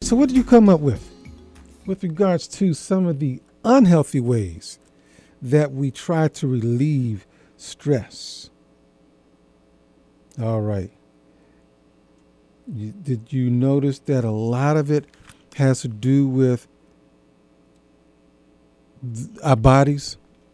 So what did you come up with regards to some of the unhealthy ways that we try to relieve stress? All right. Did you notice that a lot of it has to do with our bodies?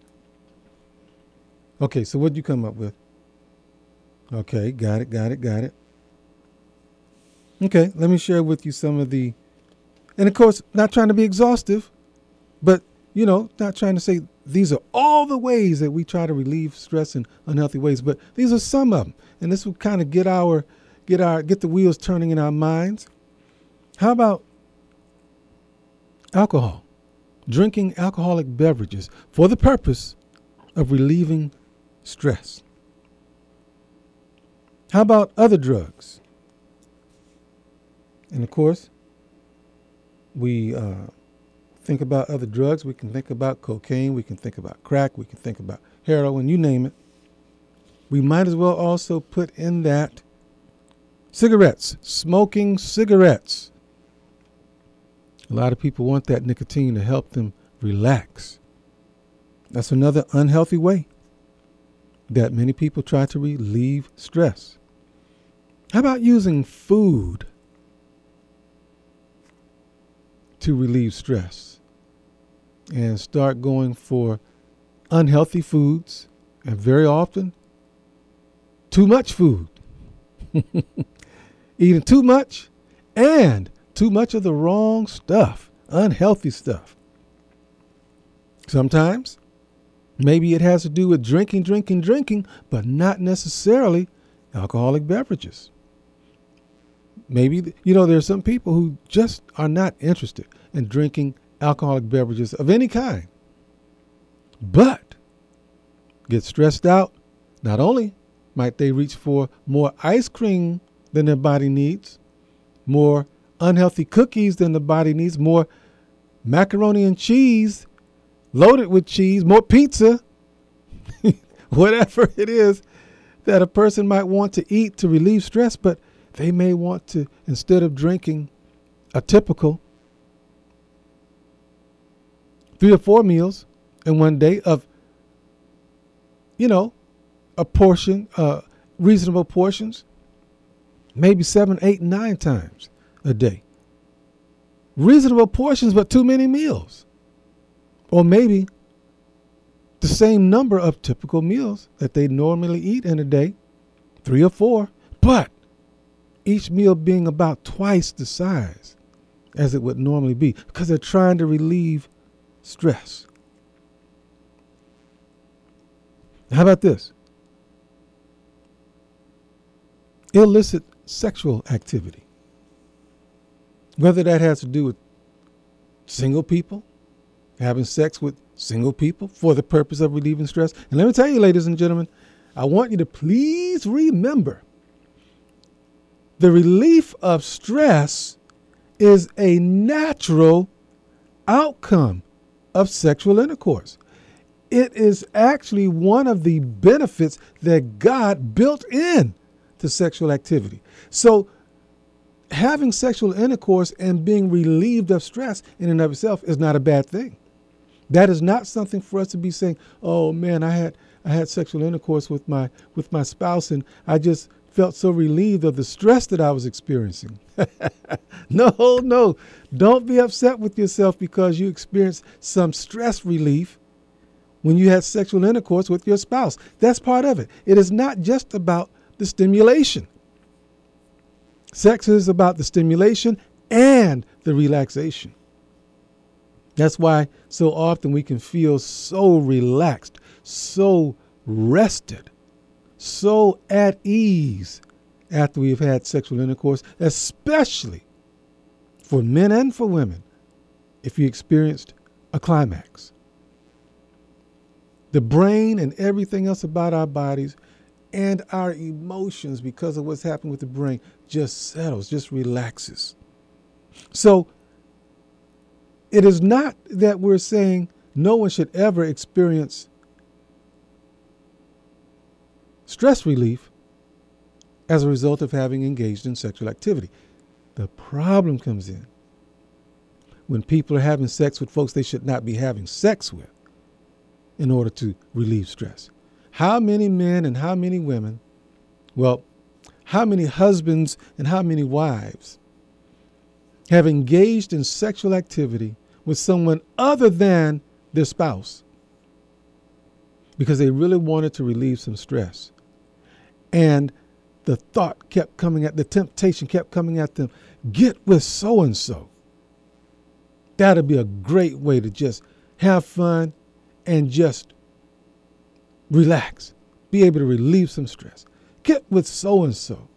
Okay, so what did you come up with? Okay, got it. Okay, let me share with you some of the, and of course, not trying to be exhaustive, but, not trying to say these are all the ways that we try to relieve stress in unhealthy ways, but these are some of them. And this will kind of get the wheels turning in our minds. How about alcohol? Drinking alcoholic beverages for the purpose of relieving stress. How about other drugs? And of course, we think about other drugs. We can think about cocaine. We can think about crack. We can think about heroin, you name it. We might as well also put in that cigarettes, smoking cigarettes. A lot of people want that nicotine to help them relax. That's another unhealthy way that many people try to relieve stress. How about using food to relieve stress? And start going for unhealthy foods, and very often, too much food. Eating too much and too much of the wrong stuff, unhealthy stuff. Sometimes, maybe it has to do with drinking, but not necessarily alcoholic beverages. Maybe, there are some people who just are not interested in drinking alcoholic beverages of any kind, but get stressed out. Not only might they reach for more ice cream than their body needs, more unhealthy cookies than the body needs, more macaroni and cheese, loaded with cheese, more pizza, whatever it is that a person might want to eat to relieve stress, but they may want to, instead of drinking a typical 3 or 4 meals in one day of, a portion, reasonable portions, maybe 7, 8, 9 times a day. Reasonable portions, but too many meals. Or maybe the same number of typical meals that they normally eat in a day, 3 or 4, but each meal being about twice the size as it would normally be, because they're trying to relieve stress. How about this? Illicit sexual activity. Whether that has to do with single people, having sex with single people for the purpose of relieving stress. And let me tell you, ladies and gentlemen, I want you to please remember the relief of stress is a natural outcome of sexual intercourse. It is actually one of the benefits that God built in to sexual activity. So having sexual intercourse and being relieved of stress in and of itself is not a bad thing. That is not something for us to be saying, oh man, I had sexual intercourse with my spouse and I just felt so relieved of the stress that I was experiencing. No. Don't be upset with yourself because you experienced some stress relief when you had sexual intercourse with your spouse. That's part of it. It is not just about the stimulation. Sex is about the stimulation and the relaxation. That's why so often we can feel so relaxed, so rested, so at ease after we've had sexual intercourse, especially for men and for women, if you experienced a climax. The brain and everything else about our bodies and our emotions, because of what's happened with the brain, just settles, just relaxes. So it is not that we're saying no one should ever experience stress relief as a result of having engaged in sexual activity. The problem comes in when people are having sex with folks they should not be having sex with in order to relieve stress. How many men and how many women, well, how many husbands and how many wives have engaged in sexual activity with someone other than their spouse because they really wanted to relieve some stress? And the thought kept coming the temptation kept coming at them, get with so-and-so. That'd be a great way to just have fun and just relax, be able to relieve some stress. Get with so-and-so.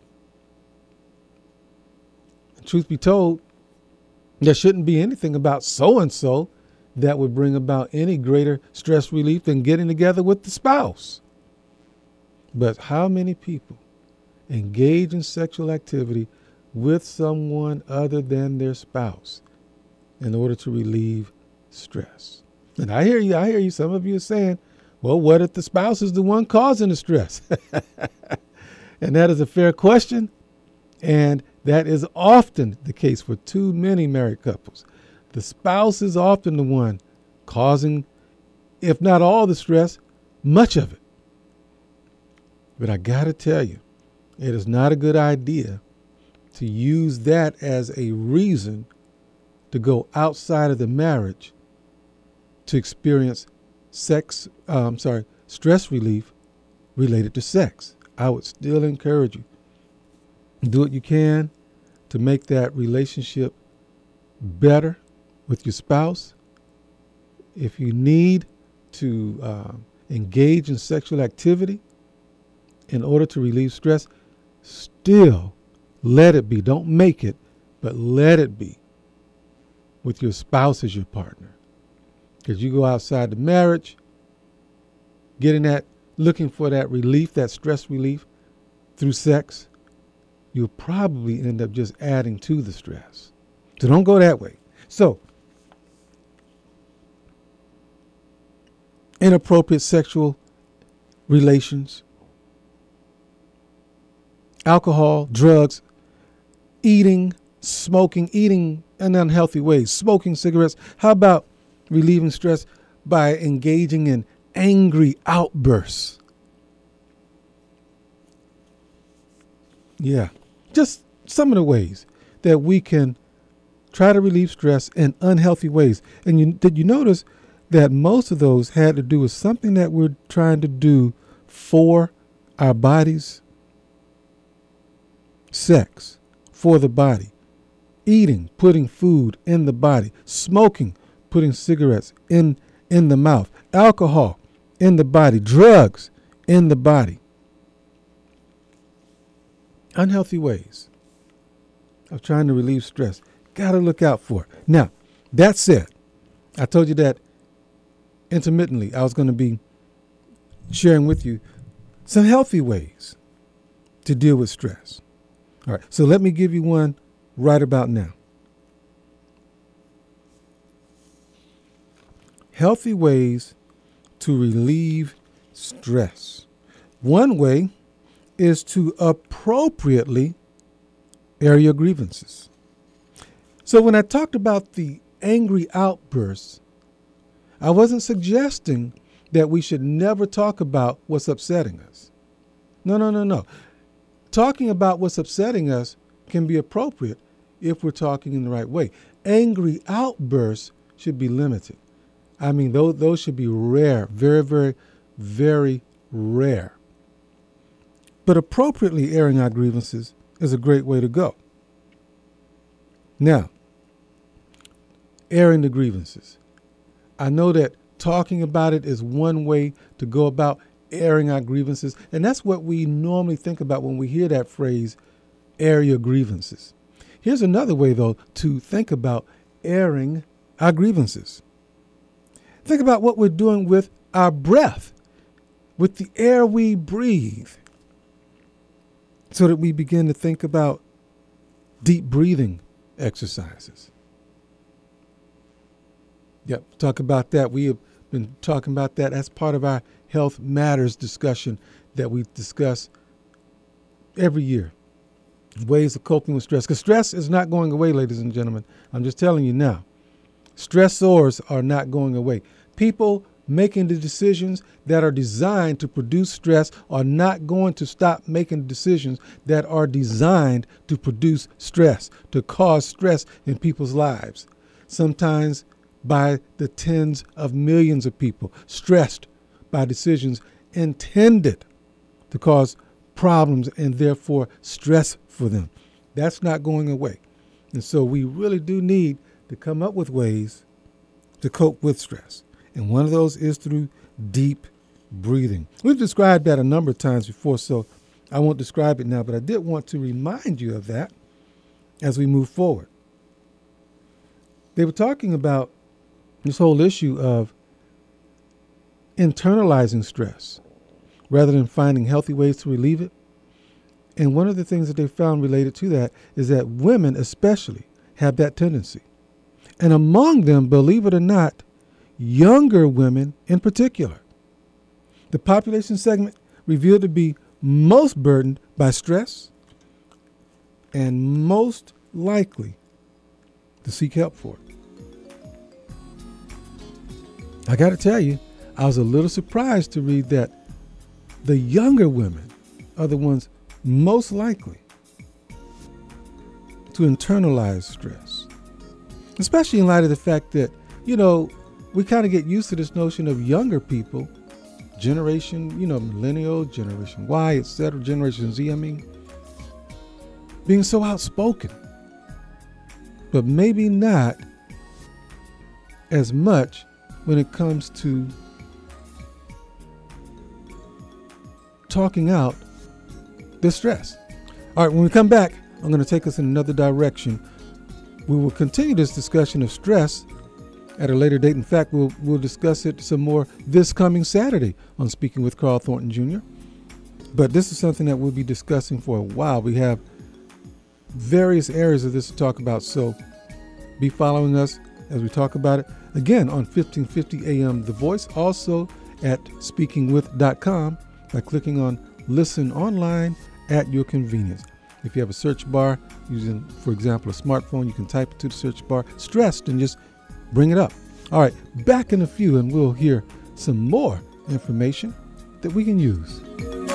And truth be told, there shouldn't be anything about so-and-so that would bring about any greater stress relief than getting together with the spouse. But how many people engage in sexual activity with someone other than their spouse in order to relieve stress? And I hear you. Some of you are saying, well, what if the spouse is the one causing the stress? And that is a fair question. And that is often the case for too many married couples. The spouse is often the one causing, if not all the stress, much of it. But I got to tell you, it is not a good idea to use that as a reason to go outside of the marriage to experience stress relief related to sex. I would still encourage you, do what you can to make that relationship better with your spouse. If you need to engage in sexual activity in order to relieve stress, still let it be. Don't make it, but let it be with your spouse as your partner. Because you go outside the marriage, looking for that relief, that stress relief through sex, you'll probably end up just adding to the stress. So don't go that way. So, inappropriate sexual relations, alcohol, drugs, eating in unhealthy ways, smoking cigarettes. How about relieving stress by engaging in angry outbursts? Yeah, just some of the ways that we can try to relieve stress in unhealthy ways. And did you notice that most of those had to do with something that we're trying to do for our bodies? Sex, for the body. Eating, putting food in the body. Smoking, putting cigarettes in the mouth. Alcohol, in the body. Drugs, in the body. Unhealthy ways of trying to relieve stress. Got to look out for it. Now, that said, I told you that intermittently I was going to be sharing with you some healthy ways to deal with stress. All right, so let me give you one right about now. Healthy ways to relieve stress. One way is to appropriately air your grievances. So when I talked about the angry outbursts, I wasn't suggesting that we should never talk about what's upsetting us. No. Talking about what's upsetting us can be appropriate if we're talking in the right way. Angry outbursts should be limited. I mean, those should be rare, very, very, very rare. But appropriately airing our grievances is a great way to go. Now, airing the grievances. I know that talking about it is one way to go about airing our grievances, and that's what we normally think about when we hear that phrase, air your grievances. Here's another way, though, to think about airing our grievances. Think about what we're doing with our breath, with the air we breathe, so that we begin to think about deep breathing exercises. Yep, talk about that. We have been talking about that as part of our Health Matters discussion that we discuss every year. Ways of coping with stress. Because stress is not going away, ladies and gentlemen. I'm just telling you now. Stressors are not going away. People making the decisions that are designed to produce stress are not going to stop making decisions that are designed to produce stress, to cause stress in people's lives. Sometimes by the tens of millions of people stressed by decisions intended to cause problems and therefore stress for them. That's not going away. And so we really do need to come up with ways to cope with stress. And one of those is through deep breathing. We've described that a number of times before, so I won't describe it now, but I did want to remind you of that as we move forward. They were talking about this whole issue of internalizing stress rather than finding healthy ways to relieve it. And one of the things that they found related to that is that women especially have that tendency. And among them, believe it or not, younger women in particular. The population segment revealed to be most burdened by stress and most likely to seek help for it. I got to tell you, I was a little surprised to read that the younger women are the ones most likely to internalize stress, especially in light of the fact that, we kind of get used to this notion of younger people, generation, millennial, generation Y, etc., generation Z, being so outspoken, but maybe not as much when it comes to talking out the stress. All right, when we come back, I'm going to take us in another direction. We will continue this discussion of stress at a later date. In fact, we'll discuss it some more this coming Saturday on Speaking with Carl Thornton Jr. But this is something that we'll be discussing for a while. We have various areas of this to talk about, so be following us as we talk about it. Again, on 1550 AM The Voice, also at speakingwith.com by clicking on Listen Online at your convenience. If you have a search bar using, for example, a smartphone, you can type it to the search bar, stressed, and just bring it up. All right, back in a few, and we'll hear some more information that we can use.